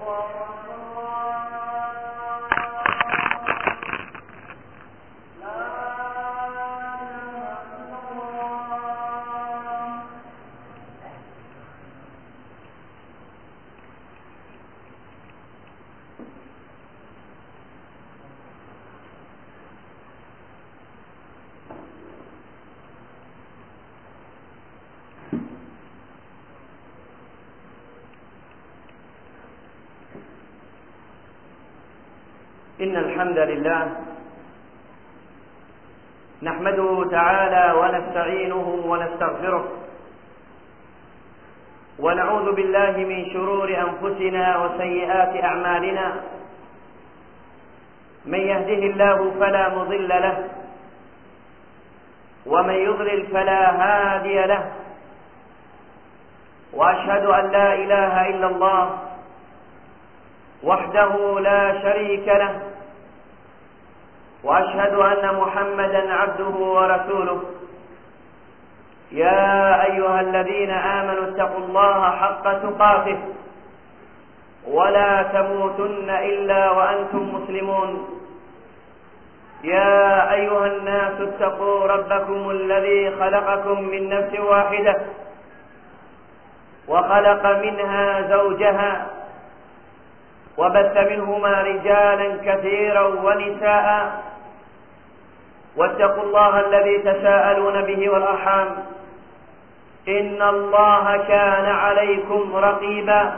إن الحمد لله نحمده تعالى ونستعينه ونستغفره ونعوذ بالله من شرور أنفسنا وسيئات أعمالنا. من يهده الله فلا مضل له ومن يضلل فلا هادي له، وأشهد أن لا إله إلا الله وحده لا شريك له، وأشهد أن محمدا عبده ورسوله. يا أيها الذين آمنوا اتقوا الله حق تقاته ولا تموتن إلا وأنتم مسلمون. يا أيها الناس اتقوا ربكم الذي خلقكم من نفس واحدة وخلق منها زوجها وبث منهما رجالا كثيرا ونساء، واتقوا الله الذي تساءلون به والأرحام إن الله كان عليكم رقيبا.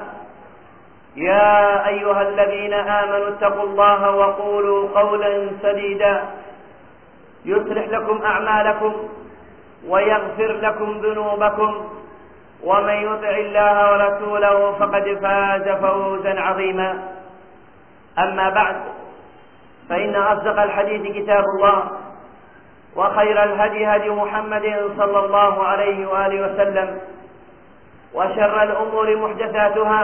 يا أيها الذين آمنوا اتقوا الله وقولوا قولا سديدا يصلح لكم أعمالكم ويغفر لكم ذنوبكم، ومن يطع الله ورسوله فقد فاز فوزا عظيما. أما بعد، فإن أصدق الحديث كتاب الله، وخير الهدي هدي محمد صلى الله عليه وآله وسلم، وشر الأمور محدثاتها،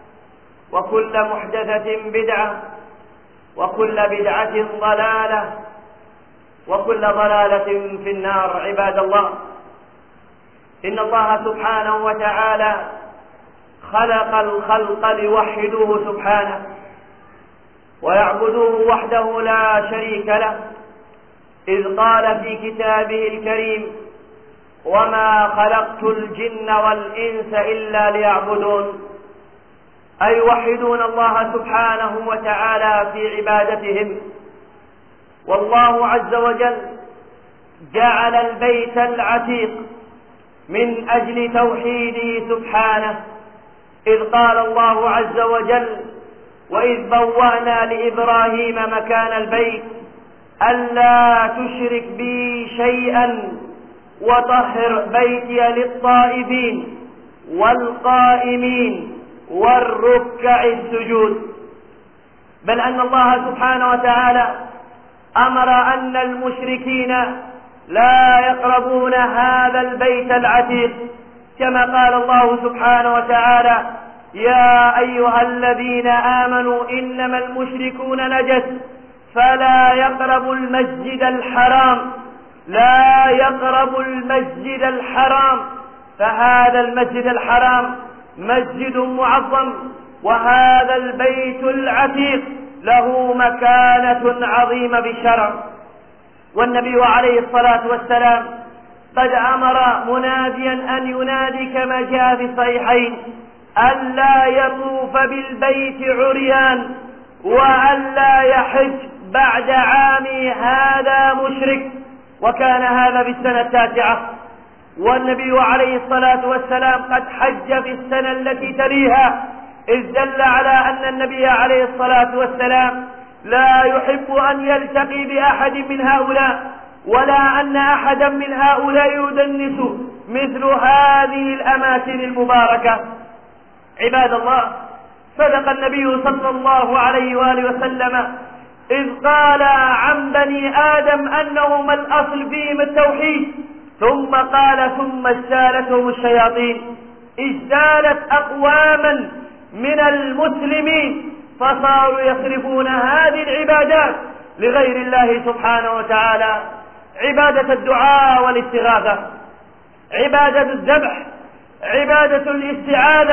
وكل محدثة بدعة، وكل بدعة ضلالة، وكل ضلالة في النار. عباد الله، إن الله سبحانه وتعالى خلق الخلق ليوحدوه سبحانه ويعبدوه وحده لا شريك له، إذ قال في كتابه الكريم: وما خلقت الجن والإنس إلا ليعبدون، أي يوحدون الله سبحانه وتعالى في عبادتهم. والله عز وجل جعل البيت العتيق من أجل توحيده سبحانه، إذ قال الله عز وجل: وإذ بوأنا لإبراهيم مكان البيت ألا تشرك بي شيئا وطهر بيتي للطائفين والقائمين والركع السجود. بل أن الله سبحانه وتعالى أمر أن المشركين لا يقربون هذا البيت العتيق، كما قال الله سبحانه وتعالى: يا أيها الذين آمنوا إنما المشركون نجس فلا يقربوا المسجد الحرام، لا يقربوا المسجد الحرام. فهذا المسجد الحرام مسجد معظم، وهذا البيت العتيق له مكانة عظيمة بالشرع. والنبي عليه الصلاة والسلام قد أمر مناديا أن ينادي كما جاء في الصحيحين: ألا يطوف بالبيت عريان، وألا يحج بعد عامي هذا مشرك. وكان هذا في السنة 9، والنبي عليه الصلاة والسلام قد حج في السنة التي تليها، إذ دل على أن النبي عليه الصلاة والسلام لا يحب أن يلتقي بأحد من هؤلاء، ولا أن أحدا من هؤلاء يدنس مثل هذه الأماكن المباركة. عباد الله، صدق النبي صلى الله عليه وآله وسلم إذ قال عن بني آدم أنهم الأصل فيهم التوحيد، ثم قال: ثم اجتالتهم الشياطين. اجتالت أقواما من المسلمين فصاروا يصرفون هذه العبادات لغير الله سبحانه وتعالى: عبادة الدعاء والاستغاثة، عبادة الذبح، عبادة الاستعاذة،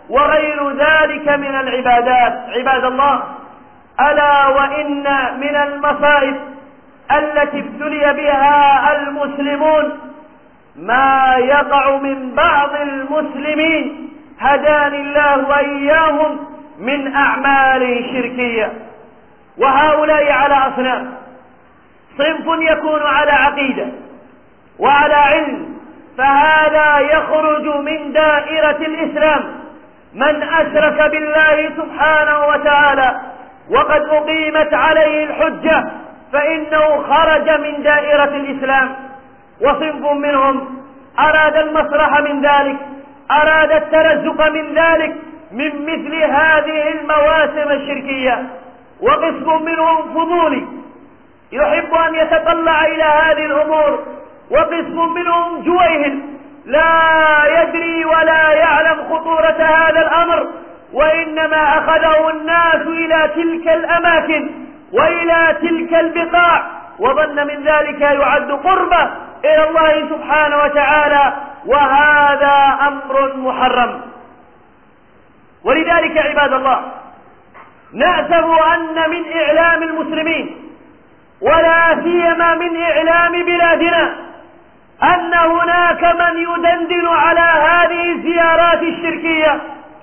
وغير ذلك من العبادات. عباد الله، ألا وإن من المصائب التي ابتلي بها المسلمون ما يقع من بعض المسلمين هداني الله وإياهم من أعمال شركية. وهؤلاء على أصناف: صنف يكون على عقيدة وعلى علم، فهذا يخرج من دائرة الإسلام. من أشرك بالله سبحانه وتعالى وقد أقيمت عليه الحجة فإنه خرج من دائرة الإسلام. وصنف منهم أراد المصلحة من ذلك، أراد الترزق من ذلك، من مثل هذه المواسم الشركية. وقسم منهم فضولي يحب أن يتطلع إلى هذه الأمور، وقسم منهم جويهل لا يدري ولا يعلم خطورة هذا الأمر، وإنما أخذه الناس إلى تلك الأماكن وإلى تلك البقاع، وظن من ذلك يعد قربة إلى الله سبحانه وتعالى، وهذا أمر محرم. ولذلك عباد الله، نأسف أن من إعلام المسلمين ولا سيما من إعلام بلادنا أن هناك من يدندن على هذه الزيارات الشركية.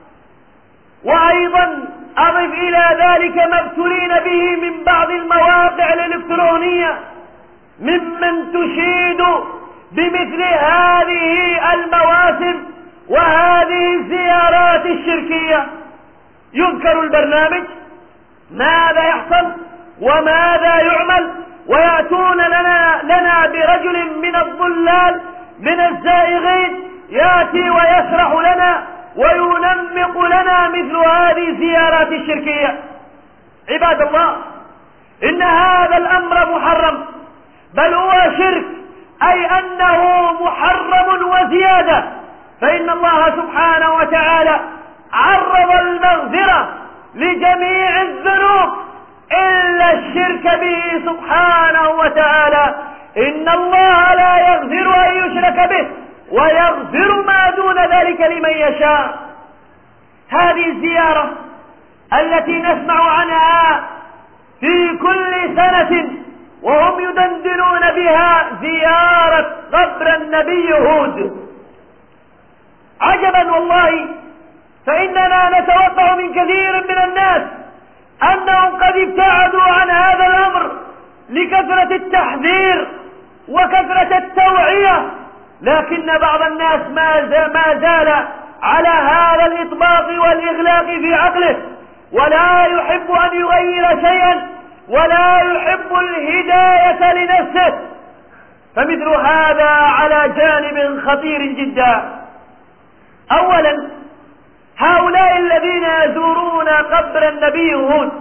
وأيضا أضف إلى ذلك ما ابتلين به من بعض المواقع الإلكترونية ممن تشيد بمثل هذه المواسم وهذه الزيارات الشركية. يذكر البرنامج، ماذا يحصل وماذا يعمل، ويأتون لنا برجل من الضلال من الزائغين يأتي ويشرح لنا وينمق لنا مثل هذه الزيارات الشركية. عباد الله، إن هذا الأمر محرم، بل هو شرك، أي أنه محرم وزيادة. فإن الله سبحانه وتعالى عرض المغفرة لجميع الذنوب إلا الشرك به سبحانه وتعالى. إن الله لا يغفر أن يشرك به ويغفر ما دون ذلك لمن يشاء. هذه الزيارة التي نسمع عنها في كل سنة وهم يدندنون بها، زيارة قبر النبي هود، عجبا والله، فإننا نتوقع من كثير من الناس أنهم قد ابتعدوا عن هذا الأمر لكثرة التحذير وكثرة التوعية، لكن بعض الناس ما زال على هذا الإطباق والإغلاق في عقله، ولا يحب أن يغير شيئا ولا يحب الهداية لنفسه. فمثل هذا على جانب خطير جدا. أولا، هؤلاء الذين يزورون قبر النبي هود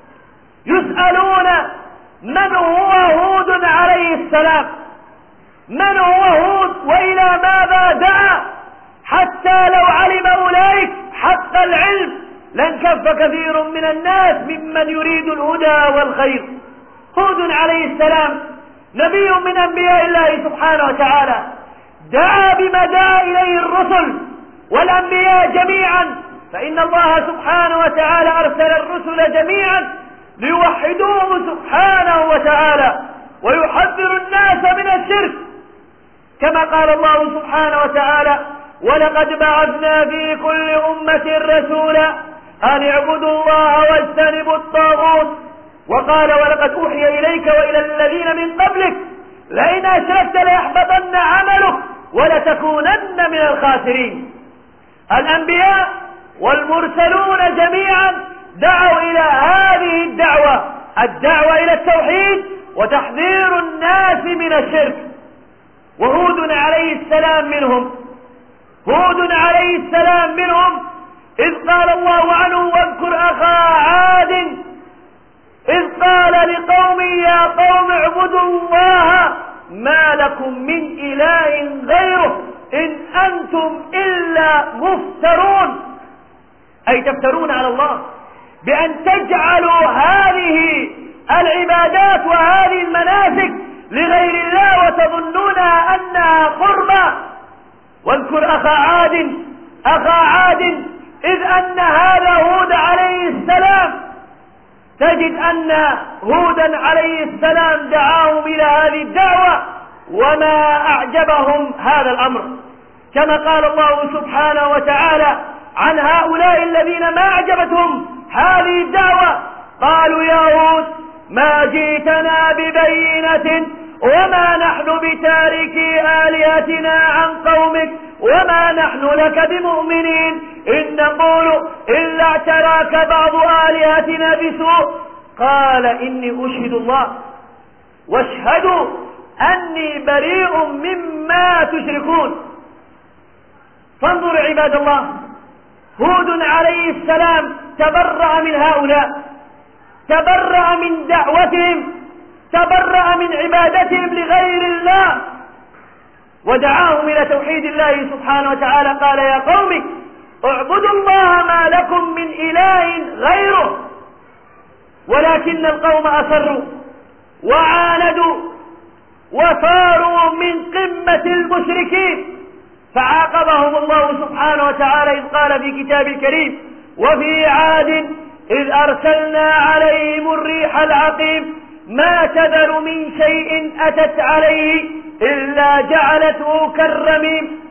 يسألون من هو هود عليه السلام، من هو هود وإلى ماذا دعا، حتى لو علم أولئك حق العلم لانكف كثير من الناس ممن يريد الهدى والخير. هود عليه السلام نبي من أنبياء الله سبحانه وتعالى، دعا بما دعا إليه الرسل والأنبياء جميعا، فإن الله سبحانه وتعالى أرسل الرسل جميعا ليوحدوه سبحانه وتعالى ويحذر الناس من الشرك، كما قال الله سبحانه وتعالى: ولقد بعثنا في كل أمة رسولا أن اعبدوا الله واجتنبوا الطاغوت، وقال: ولقد أوحي إليك وإلى الذين من قبلك لئن أشركت ليحبطن عملك ولتكونن من الخاسرين. الأنبياء والمرسلون جميعا دعوا إلى هذه الدعوة إلى التوحيد وتحذير الناس من الشرك. وهود عليه السلام منهم، هود عليه السلام منهم، إذ قال الله عنه: واذكر أخا عاد إذ قال لقوم يا قوم اعبدوا الله ما لكم من إله غيره إن أنتم إلا مفترون، أي تفترون على الله بأن تجعلوا هذه العبادات وهذه المناسك لغير الله وتظنونها أنها قربة. واذكر أخا عاد إذ أن هذا هود عليه السلام تجد أن هودا عليه السلام دعاهم إلى هذه الدعوة وما أعجبهم هذا الأمر، كما قال الله سبحانه وتعالى عن هؤلاء الذين ما أعجبتهم هذه الدعوة، قالوا يا هود ما جئتنا ببينة وما نحن بتاركي آلهتنا عن قومك وما نحن لك بمؤمنين إن نقول إلا اعتراك بعض آلهتنا بسوء. قال إني أشهد الله واشهدوا أني بريء مما تشركون. فانظروا عباد الله، هود عليه السلام تبرأ من هؤلاء، تبرأ من دعوتهم، تبرأ من عبادتهم لغير الله، ودعاهم إلى توحيد الله سبحانه وتعالى. قال يا قوم اعبدوا الله ما لكم من إله غيره، ولكن القوم أصروا وعاندوا وصاروا من قمة المشركين، فعاقبهم الله سبحانه وتعالى إذ قال في كتاب الكريم وفي عاد إذ أرسلنا عليهم الريح العقيم ما تذر من شيء أتت عليه إلا جعلته كالرميم.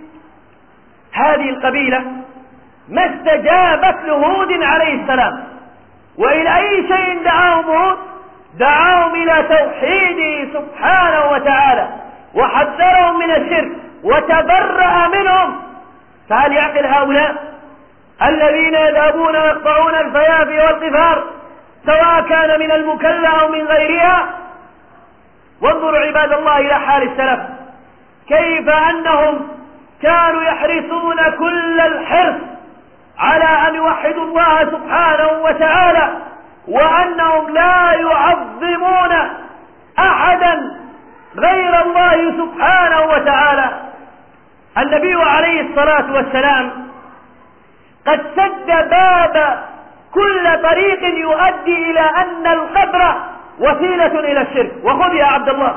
هذه القبيلة ما استجابت لهود عليه السلام، وإلى أي شيء دعاهم هود؟ دعاهم إلى توحيده سبحانه وتعالى وحذرهم من الشرك وتبرأ منهم. فهل يعقل هؤلاء الذين يذهبون ويقطعون الفيافي والقفار سواء كان من المكلا أو من غيرها؟ وانظروا عباد الله إلى حال السلف، كيف أنهم كانوا يحرصون كل الحرص على أن يوحدوا الله سبحانه وتعالى، وأنهم لا يعظمون أحدا غير الله سبحانه وتعالى. النبي عليه الصلاة والسلام قد سد باب كل طريق يؤدي إلى أن القبر وسيلة إلى الشرك. وخذ يا عبد الله،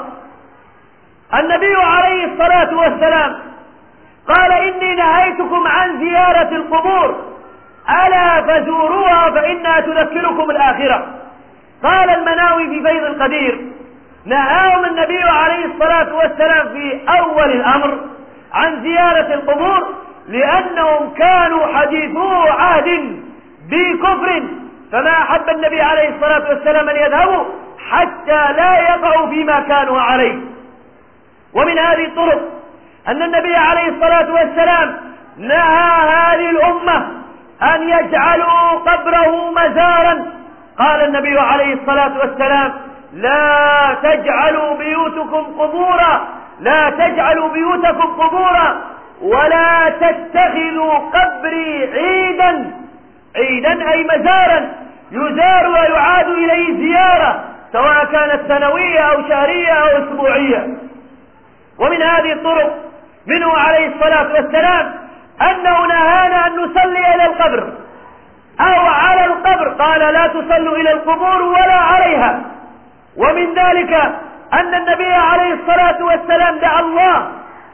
النبي عليه الصلاة والسلام قال إني نهيتكم عن زيارة القبور ألا فزوروها فإنها تذكركم الآخرة. قال المناوي في فيض القدير نهاهم النبي عليه الصلاة والسلام في أول الأمر عن زيارة القبور لأنهم كانوا حديثو عهد بكفر، فما أحب النبي عليه الصلاة والسلام أن يذهبوا حتى لا يقعوا فيما كانوا عليه. ومن هذه الطرق أن النبي عليه الصلاة والسلام نهى هذه الأمة أن يجعلوا قبره مزارا. قال النبي عليه الصلاة والسلام لا تجعلوا بيوتكم قبورا، لا تجعلوا بيوتكم قبورا ولا تتخذوا قبري عيدا. عيدا أي مزارا يزار ويعاد إليه زيارة سواء كانت سنوية أو شهرية أو أسبوعية. ومن هذه الطرق منه عليه الصلاة والسلام أنه نهانا أن نصلي إلى القبر أو على القبر، قال لا تصلوا إلى القبور ولا عليها. ومن ذلك أن النبي عليه الصلاة والسلام دعا الله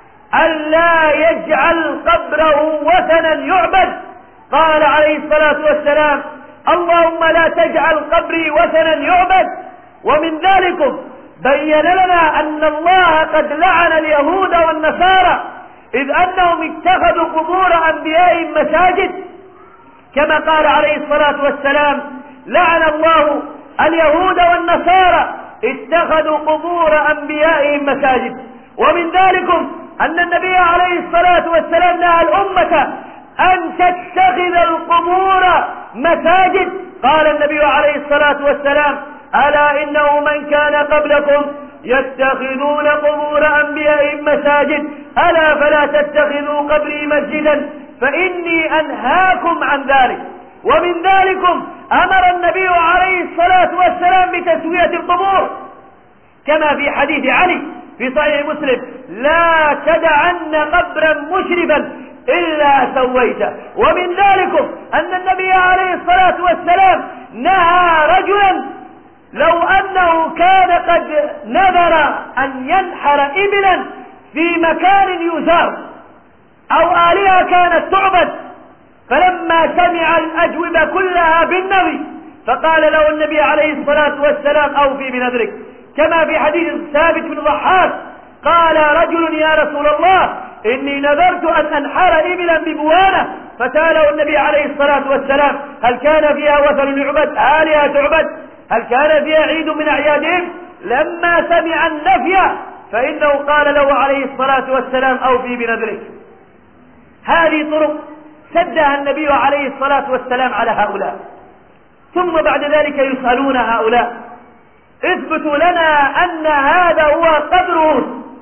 ألا يجعل قبره وثنا يعبد. قال عليه الصلاة والسلام اللهم لا تجعل قبري وثنا يعبد. ومن ذلك بين لنا أن الله قد لعن اليهود والنصارى إذ أنهم اتخذوا قبور أنبيائهم مساجد، كما قال عليه الصلاة والسلام لعن الله اليهود والنصارى اتخذوا قبور أنبيائهم مساجد. ومن ذلك أن النبي عليه الصلاة والسلام نهى الأمة أن تتخذ القبور مساجد. قال النبي عليه الصلاة والسلام ألا إنه من كان قبلكم يتخذون قبور أنبيائهم مساجد ألا فلا تتخذوا قبري مسجدا فإني أنهاكم عن ذلك. ومن ذلك أمر النبي عليه الصلاة والسلام بتسوية القبور كما في حديث علي في صحيح مسلم لا تدعن قبرا مشرفا إلا سويته. ومن ذلك أن النبي عليه الصلاة والسلام نهى رجلا لو أنه كان قد نذر أن ينحر إبلا في مكان يزار أو آلهة كانت تعبد فلما سمع الأجوبة كلها بالنبي فقال له النبي عليه الصلاة والسلام أوفي بنذرك، كما في حديث ثابت بن ضحاك قال رجل يا رسول الله إني نذرت أن أنحر إبلا ببوانة، فسأله النبي عليه الصلاة والسلام هل كان فيها وثن يعبد، آلهة تعبد، هل كان فيها عيد من أعيادهم؟ لما سمع النفي فإنه قال له عليه الصلاة والسلام أوفي بنذرك. هذه طرق سدها النبي عليه الصلاة والسلام على هؤلاء. ثم بعد ذلك يسألون هؤلاء اثبتوا لنا أن هذا هو قبر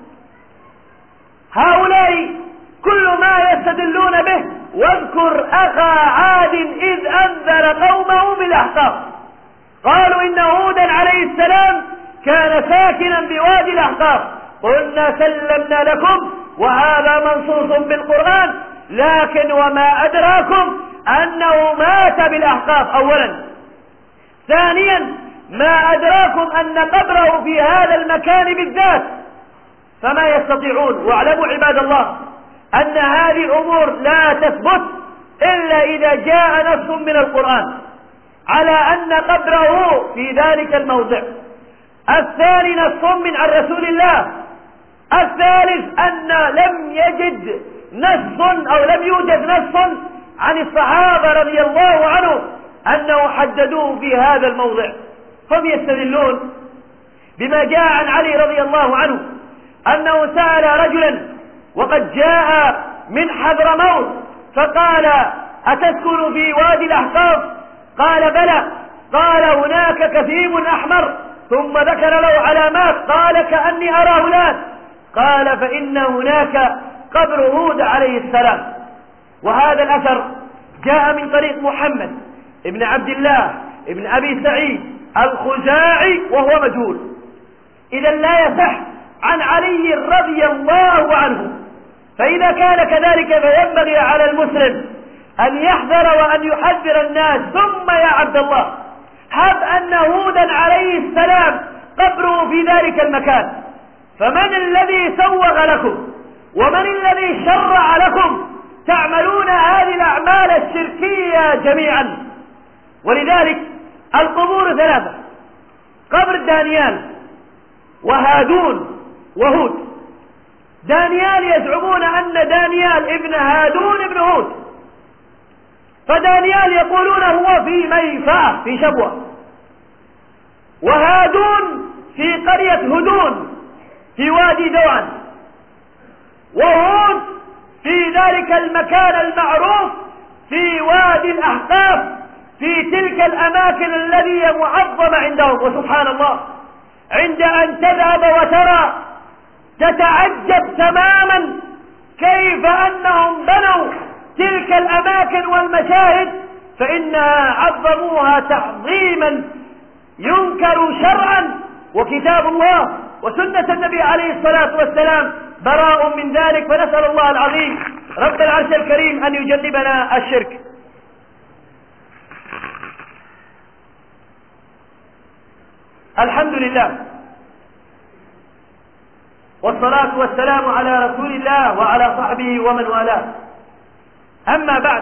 هؤلاء كل ما يستدلون به. واذكر أخا عاد إذ أنذر قومه بالأحقاف قالوا إن هودا عليه السلام كان ساكنا بوادي الأحقاف، قلنا سلمنا لكم وهذا منصوص بالقرآن، لكن وما أدراكم أنه مات بالأحقاف أولا. ثانيا ما أدراكم أن قبره في هذا المكان بالذات، فما يستطيعون. واعلموا عباد الله أن هذه الأمور لا تثبت إلا إذا جاء نص من القرآن على أن قبره في ذلك الموضع. الثاني نص من عن رسول الله. الثالث أن لم يجد نص أو لم يوجد نص عن الصحابة رضي الله عنهم أنه حددوه في هذا الموضع. هم يستدلون بما جاء عن علي رضي الله عنه أنه سأل رجلا وقد جاء من حضرموت فقال أتسكن في وادي الأحقاف؟ قال بلى. قال هناك كثيب أحمر، ثم ذكر له علامات قال كأني أرى هناك. قال فإن هناك قبر هود عليه السلام. وهذا الأثر جاء من طريق محمد ابن عبد الله ابن أبي سعيد الخزاعي وهو مجهول، إذا لا يصح عن علي رضي الله عنه. فإذا كان كذلك فينبغي على المسلم أن يحذر وأن يحذر الناس. ثم يا عبد الله هب أن هودا عليه السلام قبره في ذلك المكان، فمن الذي سوغ لكم ومن الذي شرع لكم تعملون هذه الأعمال الشركية جميعا؟ ولذلك القبور ثلاثة: قبر دانيال وهادون وهود. دانيال يزعمون أن دانيال ابن هادون ابن هود، فدانيال يقولون هو في ميفاء في شبوة، وهادون في قرية هدون في وادي دوعا، وهود في ذلك المكان المعروف في وادي الأحقاف في تلك الأماكن الذي هي معظمة عندهم. وسبحان الله عند أن تذهب وترى تتعجب تماما كيف أنهم بنوا تلك الأماكن والمشاهد، فإنها عظموها تعظيما ينكر شرعا، وكتاب الله وسنة النبي عليه الصلاة والسلام براء من ذلك. فنسأل الله العظيم رب العرش الكريم أن يجنبنا الشرك. الحمد لله والصلاة والسلام على رسول الله وعلى صحبه ومن والاه. أما بعد،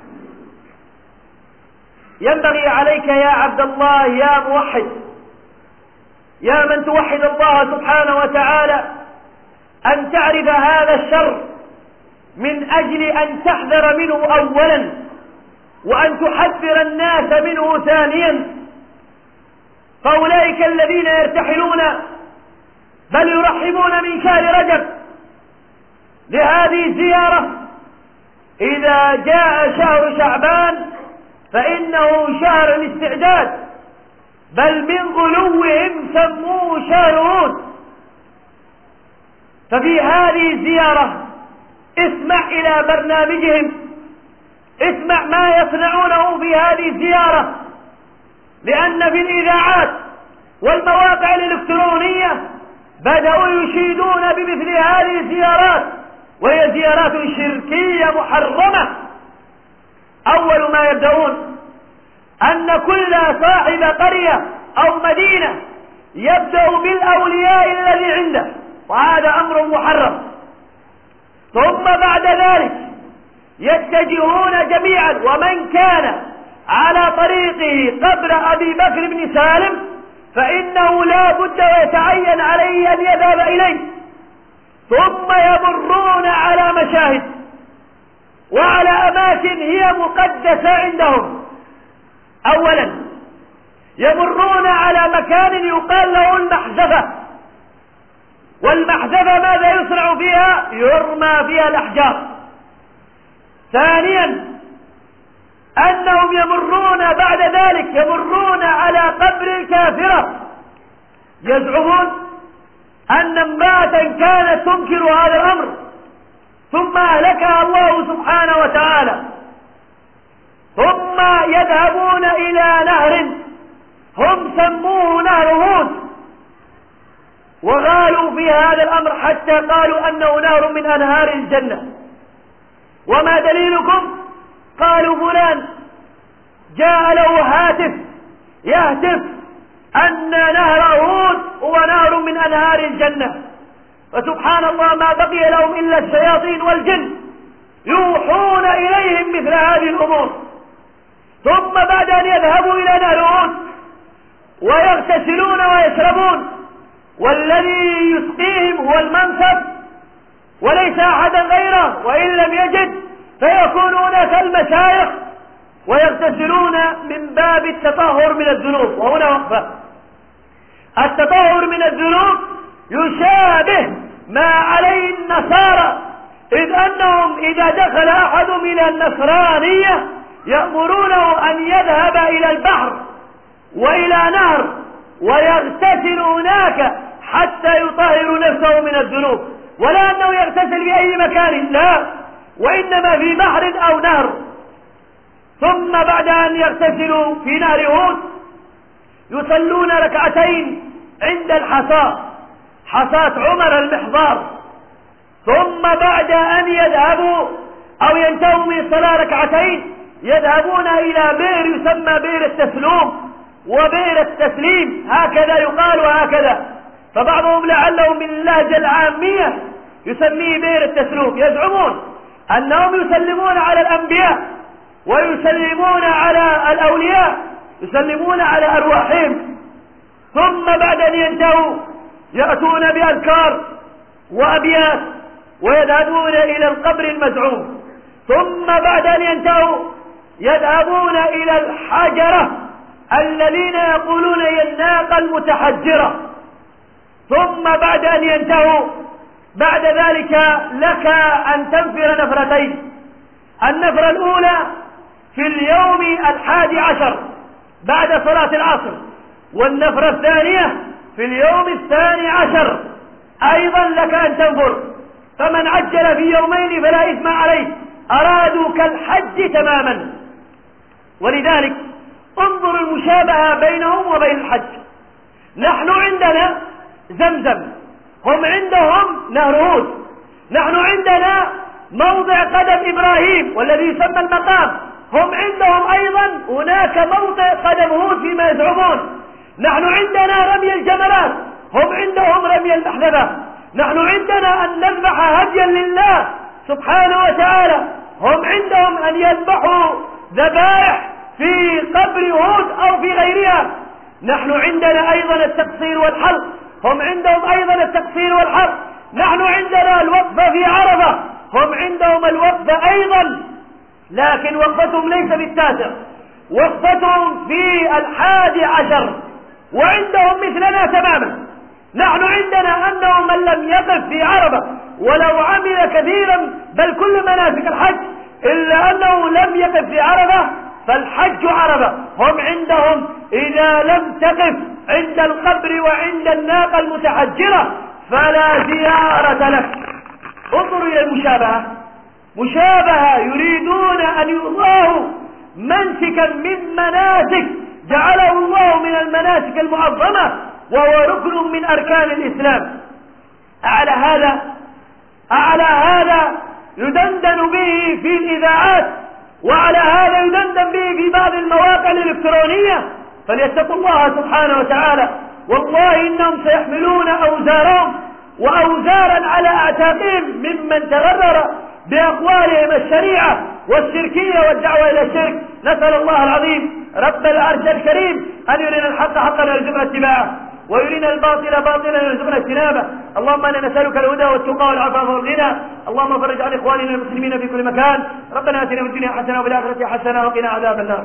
ينبغي عليك يا عبد الله يا موحد، يا من توحد الله سبحانه وتعالى، أن تعرف هذا الشر من أجل أن تحذر منه أولا، وأن تحذر الناس منه ثانيا. فأولئك الذين يرتحلون بل يرحبون من شهر رجب لهذه الزيارة، إذا جاء شهر شعبان فإنه شهر الاستعداد، بل من غلوهم سموه شهر هود. ففي هذه الزيارة اسمع إلى برنامجهم، اسمع ما يصنعونه في هذه الزيارة، لأن في الإذاعات والمواقع الإلكترونية بدأوا يشيدون بمثل هذه الزيارات، وهي زيارات شركية محرمة. أول ما يبدأون أن كل صاحب قرية أو مدينة يبدأ بالأولياء الذي عنده، وهذا أمر محرم. ثم بعد ذلك يتجهون جميعا، ومن كان على طريقه قبر أبي بكر بن سالم فإنه لا بد ويتعين عليه أن يذهب إليه، ثم يمرون على مشاهد وعلى أماكن هي مقدسة عندهم. أولا يمرون على مكان يقال له المحزفة، والمحزفة ماذا يصنع فيها؟ يرمى فيها الأحجار. ثانيا أنهم يمرون بعد ذلك يمرون على قبر الكافرة، يزعمون أن امرأة كانت تنكر هذا الأمر ثم أهلكها الله سبحانه وتعالى. ثم يذهبون إلى نهر هم سموه نهر هود، وغالوا في هذا الأمر حتى قالوا أنه نهر من أنهار الجنة. وما دليلكم؟ قالوا فلان جاء له هاتف يهتف أن نهر هود هو نهر من أنهار الجنة. فسبحان الله ما بقي لهم إلا الشياطين والجن يوحون إليهم مثل هذه الأمور. ثم بعد أن يذهبوا إلى نهر هود ويغتسلون ويشربون، والذي يسقيهم هو المنسف وليس أحدا غيره، وإن لم يجد فيكون هناك المشايخ ويغتسلون من باب التطهر من الذنوب. وهنا وقفة. التطهر من الذنوب يشابه ما عليه النصارى، إذ أنهم إذا دخل أحدهم إلى النصرانية يأمرونه أن يذهب إلى البحر وإلى نهر ويغتسل هناك حتى يطهر نفسه من الذنوب، ولا أنه يغتسل بأي مكان، لا، وإنما في بحر أو نهر. ثم بعد أن يغتسلوا في نهر هود يصلون ركعتين عند الحصاة، حصاة عمر المحضار. ثم بعد أن يذهبوا أو ينتهوا من الصلاة ركعتين يذهبون إلى بئر يسمى بئر التسلوم وبئر التسليم، هكذا يقال وهكذا. فبعضهم لعله من اللهجة العامية يسميه بئر التسلوم. يزعمون أنهم يسلمون على الأنبياء ويسلمون على الأولياء، يسلمون على أرواحهم. ثم بعد أن ينتهوا يأتون بأذكار وأبيات ويذهبون إلى القبر المزعوم. ثم بعد أن ينتهوا يذهبون إلى الحجرة الذين يقولون هي الناقة المتحجرة. ثم بعد أن ينتهوا بعد ذلك لك أن تنفر نفرتين. النفرة الأولى في اليوم 11 بعد صلاة العصر، والنفرة الثانية في اليوم 12 أيضا لك أن تنفر. فمن عجل في يومين فلا إثم عليه، أرادوا كالحج تماما. ولذلك انظر المشابهة بينهم وبين الحج. نحن عندنا زمزم، هم عندهم نهر هود. نحن عندنا موضع قدم إبراهيم والذي يسمى المقام، هم عندهم أيضا هناك موضع قدم هود فيما يزعمون. نحن عندنا رمي الجمرات، هم عندهم رمي المحلبة. نحن عندنا أن نذبح هديا لله سبحانه وتعالى، هم عندهم أن يذبحوا ذبائح في قبر هود أو في غيرها. نحن عندنا أيضا التقصير والحلق، هم عندهم أيضا التقصير والحلق. نحن عندنا الوقفة في عرفة، هم عندهم الوقفة أيضا، لكن وقفتهم ليس بالتاسع، وقفتهم في 11، وعندهم مثلنا تماما. نحن عندنا أنه من لم يقف في عرفة ولو عمل كثيرا بل كل مناسك الحج إلا أنه لم يقف في عرفة فالحج عرفة. هم عندهم إذا لم تقف عند القبر وعند الناقة المتحجرة فلا زيارة لك. انظروا إلى المشابهة، مشابهة يريدون أن يضاهوا منسكا من مناسك جعله الله من المناسك المعظمة وهو ركن من أركان الإسلام. أعلى هذا يدندن به في الإذاعات، وعلى هذا يدندن به في بعض المواقع الإلكترونية. فليتقوا الله سبحانه وتعالى، والله إنهم سيحملون أوزارهم وأوزارا على أعتاقهم ممن تغرر بأقوالهم الشريعة والشركية والدعوة إلى الشرك. نسأل الله العظيم رب العرش الكريم أن يرينا الحق حقا ويرزقنا اتباعه، ويرينا الباطل باطلا ويرزقنا اجتنابه. اللهم انا نسألك الهدى والتقى والعفاف والغنى. اللهم فرج عن إخواننا المسلمين في كل مكان. ربنا آتنا في الدنيا حسنة وفي الآخرة حسنة وقنا عذاب النار.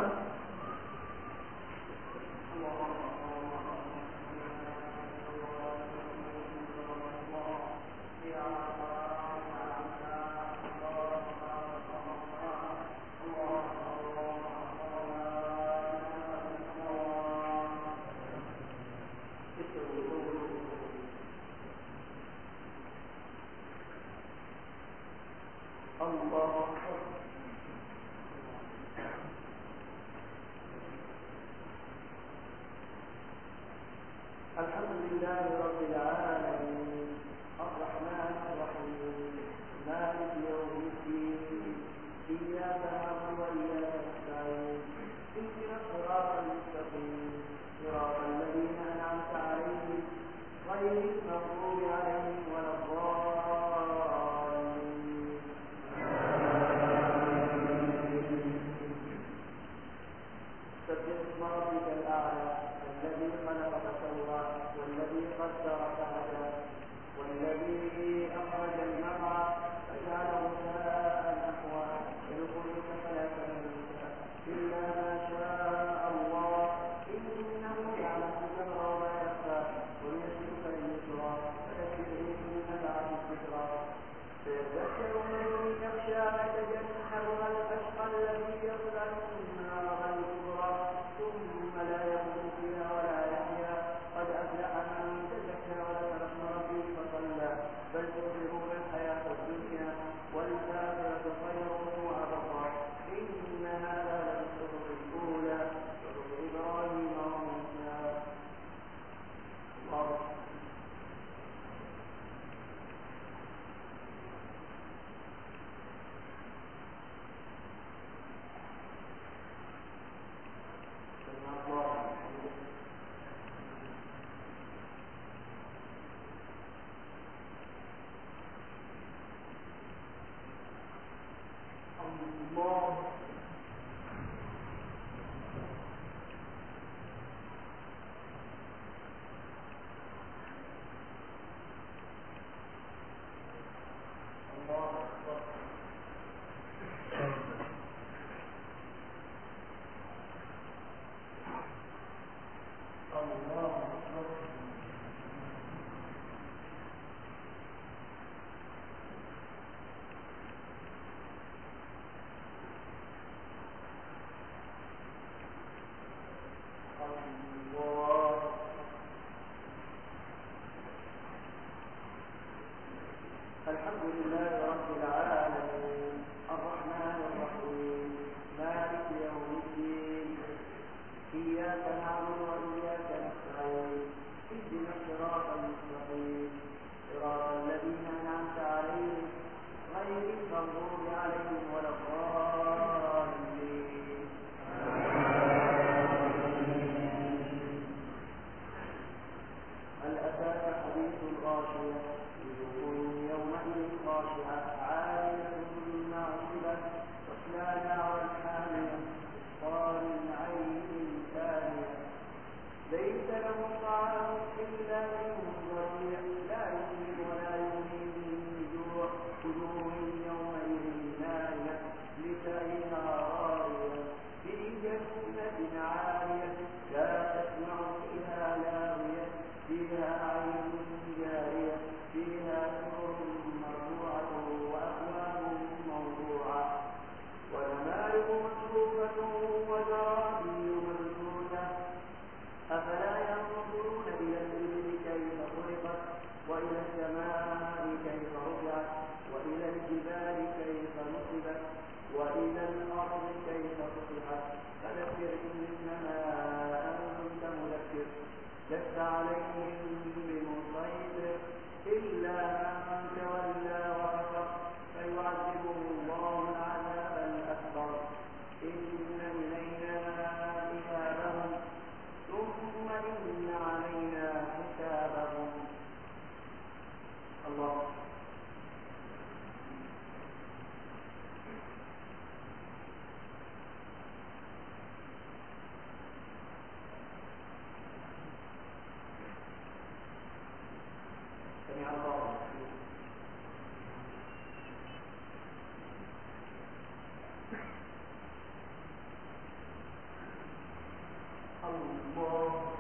الله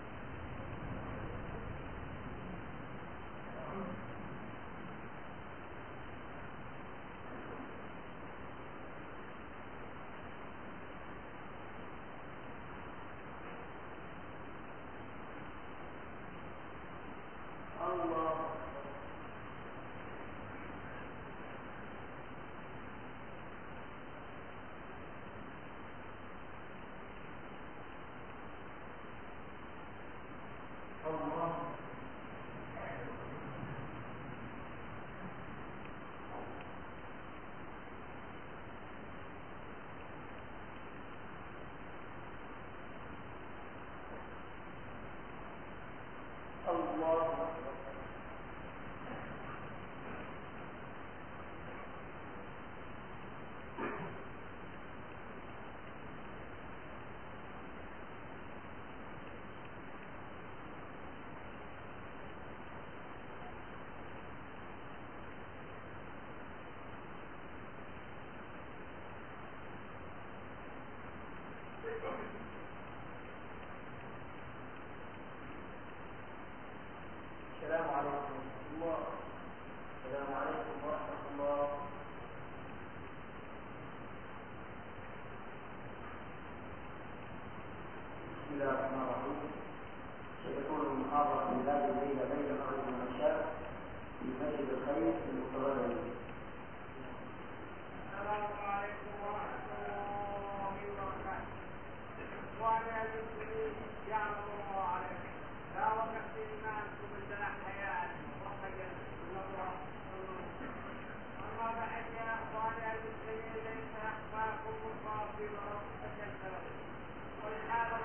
السلام عليكم ورحمة الله. السلام عليكم ورحمة الله. بسم الله الرحمن الرحيم. سيكون المحاضرة من باب الليلة بين الخير والعشاء في مسجد الخير في المتغرب. السلام عليكم ورحمة الله وبركاته. وعلى المسلمين يعلم الله عليكم. لا وقت ما أنتم عندنا حياة وخير ونظرة. أما بعد يا أخواني المسلمين ليس أخفاكم الباطل وربك الكلام. ولهذا